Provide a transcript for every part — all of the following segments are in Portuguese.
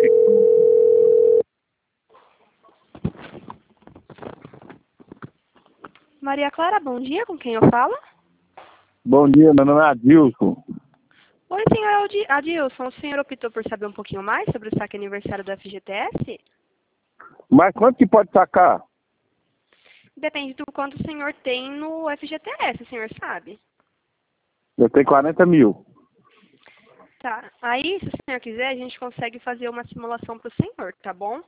Maria Clara, bom dia, com quem eu falo? Bom dia, meu nome é Adilson. Oi, senhor Adilson, o senhor optou por saber um pouquinho mais sobre o saque aniversário do FGTS? Mas quanto que pode sacar? Depende do quanto o senhor tem no FGTS, o senhor sabe? Eu tenho 40 mil. Tá, aí se o senhor quiser, a gente consegue fazer uma simulação para o senhor, tá bom?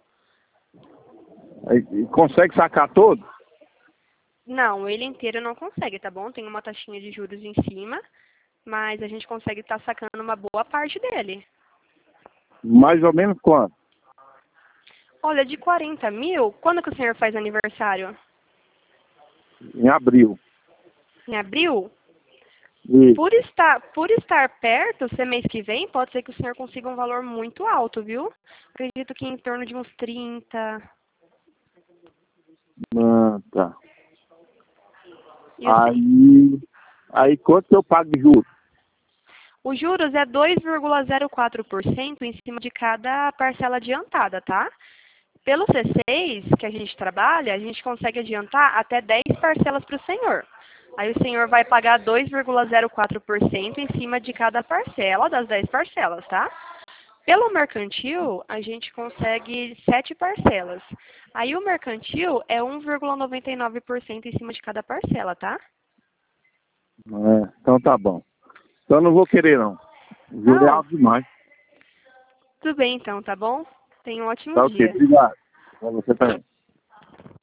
Aí, consegue sacar todo? Não, ele inteiro não consegue, tá bom? Tem uma taxinha de juros em cima, mas a gente consegue estar sacando uma boa parte dele. Mais ou menos quanto? Olha, de 40 mil, quando que o senhor faz aniversário? Em abril. Em abril? E Por estar perto, ser mês que vem, pode ser que o senhor consiga um valor muito alto, viu? Acredito que em torno de uns 30. tá. E o sen- Aí quanto que eu pago de juros? Os juros é 2,04% em cima de cada parcela adiantada, tá? Pelo C6 que a gente trabalha, a gente consegue adiantar até 10 parcelas para o senhor. Aí o senhor vai pagar 2,04% em cima de cada parcela, das 10 parcelas, tá? Pelo mercantil, a gente consegue 7 parcelas. Aí o mercantil é 1,99% em cima de cada parcela, tá? Então tá bom. Então eu não vou querer não. O juro é Não, alto demais. tudo bem então, tá bom? Tenha um ótimo Tá ok, dia. obrigado. Pra você também.